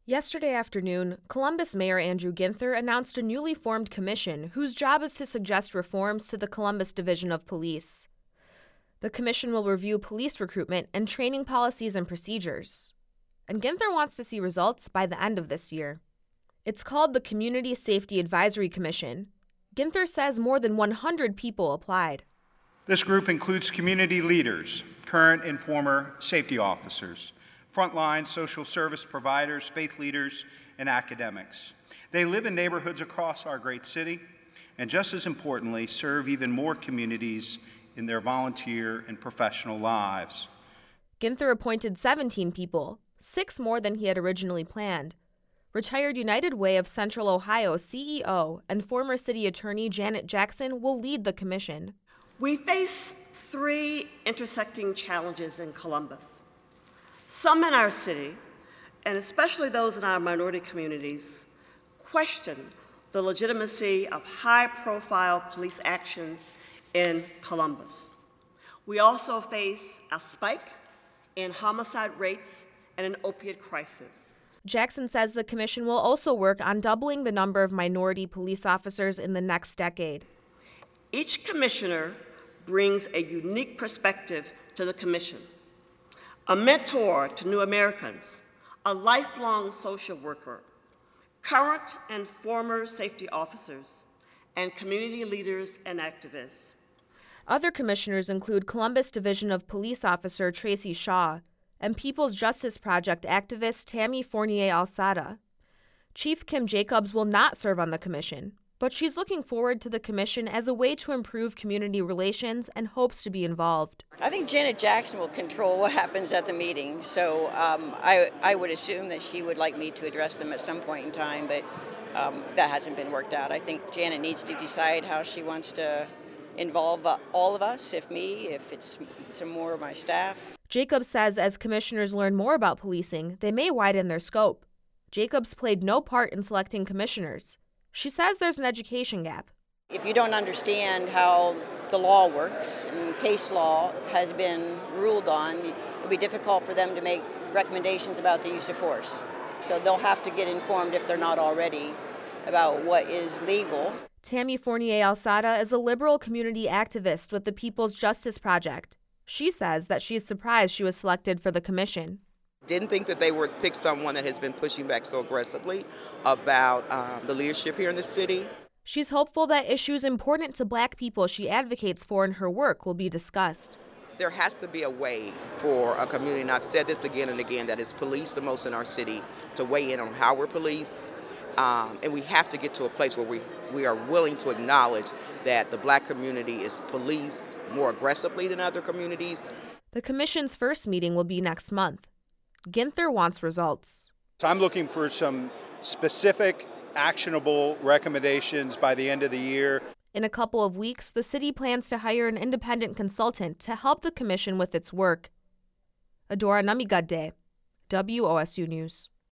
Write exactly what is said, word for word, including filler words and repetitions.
Yesterday afternoon, Columbus Mayor Andrew Ginther announced a newly formed commission whose job is to suggest reforms to the Columbus Division of Police. The commission will review police recruitment and training policies and procedures. And Ginther wants to see results by the end of this year. It's called the Community Safety Advisory Commission. Ginther says more than one hundred people applied. This group includes community leaders, current and former safety officers, frontline social service providers, faith leaders, and academics. They live in neighborhoods across our great city, and just as importantly, serve even more communities in their volunteer and professional lives. Ginther appointed seventeen people, six more than he had originally planned. Retired United Way of Central Ohio C E O and former city attorney Janet Jackson will lead the commission. We face three intersecting challenges in Columbus. Some in our city, and especially those in our minority communities, question the legitimacy of high-profile police actions in Columbus. We also face a spike in homicide rates and an opiate crisis. Jackson says the commission will also work on doubling the number of minority police officers in the next decade. Each commissioner brings a unique perspective to the commission. A mentor to new Americans, a lifelong social worker, current and former safety officers, and community leaders and activists. Other commissioners include Columbus Division of Police Officer Tracy Shaw and People's Justice Project activist Tammy Fournier-Alzada. Chief Kim Jacobs will not serve on the commission, but she's looking forward to the commission as a way to improve community relations and hopes to be involved. I think Janet Jackson will control what happens at the meeting, so um, I, I would assume that she would like me to address them at some point in time, but um, that hasn't been worked out. I think Janet needs to decide how she wants to involve uh, all of us, if me, if it's some more of my staff. Jacobs says as commissioners learn more about policing, they may widen their scope. Jacobs played no part in selecting commissioners. She says there's an education gap. If you don't understand how the law works, and case law has been ruled on, it'll be difficult for them to make recommendations about the use of force. So they'll have to get informed, if they're not already, about what is legal. Tammy Fournier-Alzada is a liberal community activist with the People's Justice Project. She says that she's surprised she was selected for the commission. Didn't think that they would pick someone that has been pushing back so aggressively about um, the leadership here in the city. She's hopeful that issues important to Black people she advocates for in her work will be discussed. There has to be a way for a community, and I've said this again and again, that is policed the most in our city, to weigh in on how we're policed. Um, and we have to get to a place where we, we are willing to acknowledge that the Black community is policed more aggressively than other communities. The commission's first meeting will be next month. Ginther wants results. So I'm looking for some specific, actionable recommendations by the end of the year. In a couple of weeks, the city plans to hire an independent consultant to help the commission with its work. Adora Namigade, W O S U News.